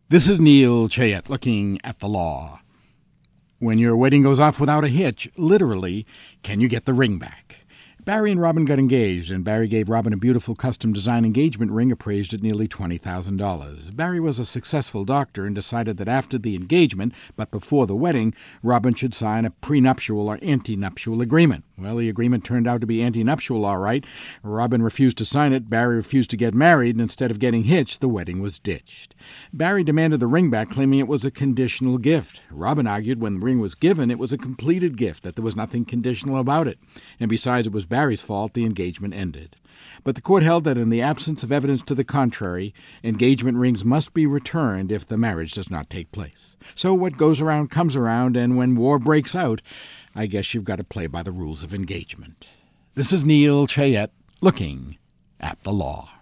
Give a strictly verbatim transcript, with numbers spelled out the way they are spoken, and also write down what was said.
This is Neil Chayette looking at the law. When your wedding goes off without a hitch, literally, can you get the ring back? Barry and Robin got engaged, and Barry gave Robin a beautiful custom-designed engagement ring appraised at nearly twenty thousand dollars. Barry was a successful doctor and decided that after the engagement, but before the wedding, Robin should sign a prenuptial or antenuptial agreement. Well, the agreement turned out to be antenuptial, all right. Robin refused to sign it, Barry refused to get married, and instead of getting hitched, the wedding was ditched. Barry demanded the ring back, claiming it was a conditional gift. Robin argued when the ring was given, it was a completed gift, that there was nothing conditional about it. And besides, it was Barry's fault the engagement ended. But the court held that in the absence of evidence to the contrary, engagement rings must be returned if the marriage does not take place. So what goes around comes around, and when war breaks out, I guess you've got to play by the rules of engagement. This is Neil Chayette looking at the law.